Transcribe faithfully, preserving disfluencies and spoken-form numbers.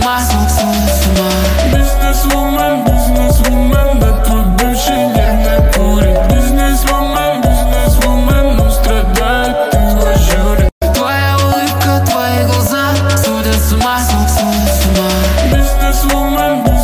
ума, сходит с ума. Бизнесвумен, бизнесвумен, да твой бывший нервно курит. Бизнесвумен, бизнесвумен, но страдает, ты лжёт. Твоя улыбка, твои глаза, сходят с ума, сходят с ума. Бизнесвумен,